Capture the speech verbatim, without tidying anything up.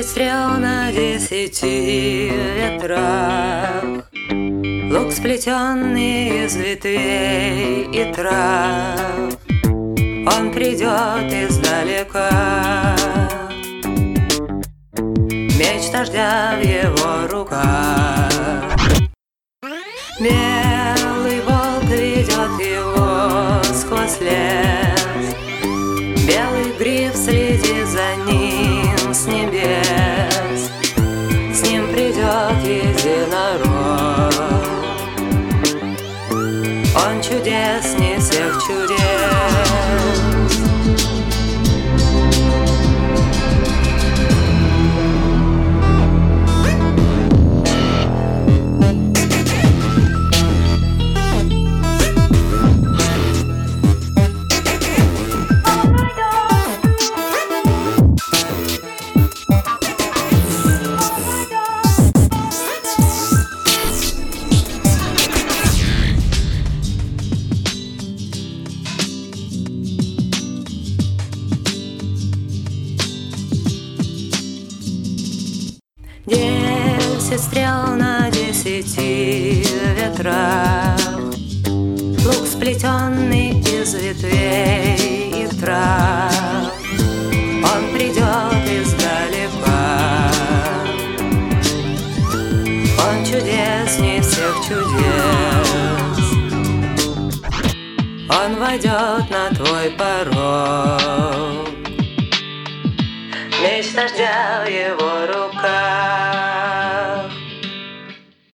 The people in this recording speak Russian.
Десять стрел на десяти ветрах, лук, сплетенный из ветвей и трав. Он придет издалека, меч дождя в его руках. Белый волк ведет его сквозь лес, белый гриф следит за ним с небес. С ним придет единорог, он чудесней всех чудес. Десять стрел на десяти ветрах, лук, сплетенный из ветвей и трав. Он придет издалека, он чудесней всех чудес. Он войдет на твой порог, меч дождя в его